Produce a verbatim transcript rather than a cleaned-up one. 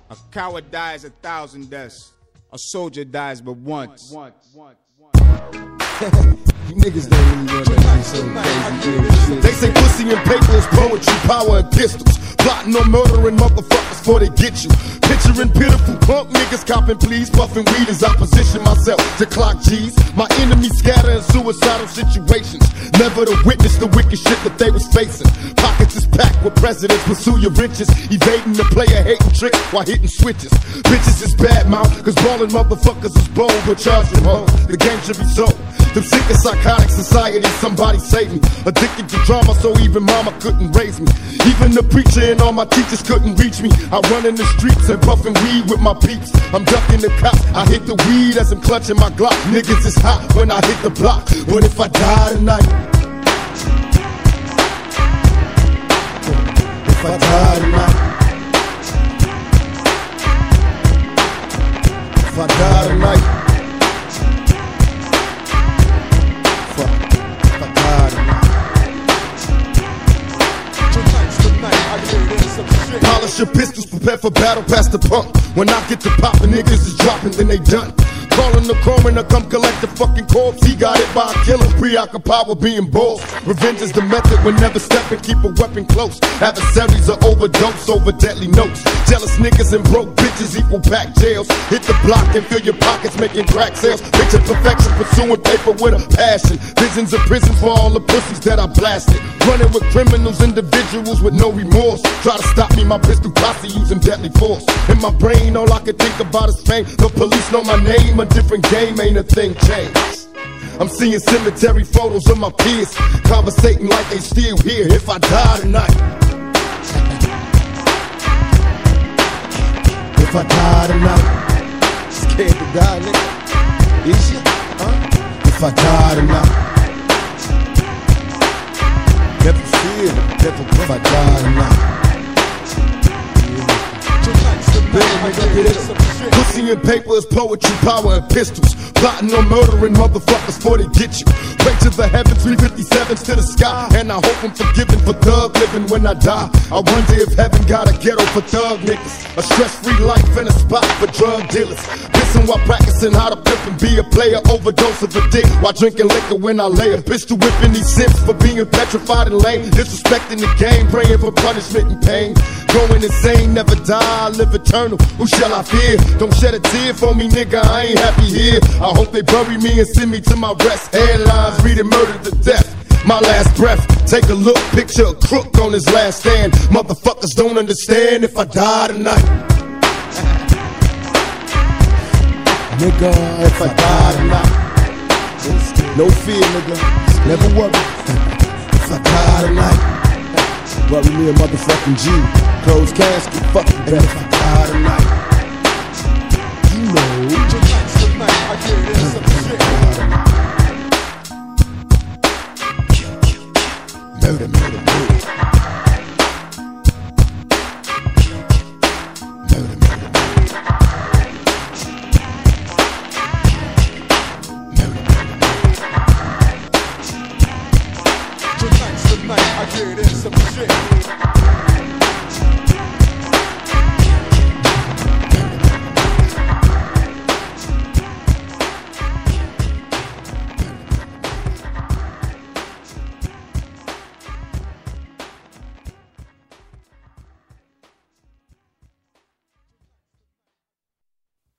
A coward dies a thousand deaths. A soldier dies but once. You niggas don't really want that so crazy. They say pussy and paper is poetry, power and pistols. Plotting on murdering motherfuckers before they get you. Picturing pitiful punk niggas copping please, puffing weed as I position myself to clock G's. My enemies scatter in suicidal situations, never to witness the wicked shit that they was facing. Pockets is packed with presidents, pursue your riches, evading the player hating trick while hitting switches. Bitches is bad mouth, cause ballin' motherfuckers is bold, but charge them home. The game should be sold. Them sick and psychotic society, somebody save me. Addicted to drama, so even mama couldn't raise me. Even the preacher and all my teachers couldn't reach me. I run in the streets and puffin' weed with my peeps. I'm ducking the cops, I hit the weed as I'm clutching my Glock. Niggas is hot when I hit the block, but if I die tonight, if I die tonight, if I die tonight, polish your pistols, prepare for battle, pass the pump. When I get to poppin', niggas is dropping, then they done. Calling the coroner, come collect the fucking corpse. He got it by a killer, preoccupied with being bold. Revenge is the method, when never stepping, keep a weapon close. Adversaries are overdose over deadly notes. Jealous niggas and broke bitches equal back jails. Hit the block and fill your pockets, making crack sales. Picture perfection, pursuing paper with a passion. Visions of prisons for all the pussies that I blasted. Running with criminals, individuals with no remorse. Try to stop me, my pistol posse using deadly force. In my brain, all I can think about is fame. The police know my name, a different game, ain't a thing changed. I'm seeing cemetery photos of my peers, conversating like they still here. If I die tonight, if I die tonight, scared to die, nigga. Is you? Huh? If I die tonight, never fear, never if I die tonight. Pussy and paper is poetry, power and pistols. Plotting on murdering motherfuckers before they get you. Pray to the heavens, three fifty-sevens to the sky. And I hope I'm forgiven for thug living when I die. I wonder if heaven got a ghetto for thug niggas, a stress-free life and a spot for drug dealers. Listen while practicing how to pimp and be a player. Overdose of a dick while drinking liquor when I lay. A pistol whipping these simps for being petrified and lame. Disrespecting the game, praying for punishment and pain. Going insane, never die, live eternal. Who shall I fear? Don't shed a tear for me, nigga, I ain't happy here. I hope they bury me and send me to my rest. Headlines reading murder to death. My last breath, take a look, picture a crook on his last stand. Motherfuckers don't understand if I die tonight. Nigga, if I die tonight, no fear, nigga, never worry. If I die tonight, worry me a motherfucking G. Closed casket, fucking death.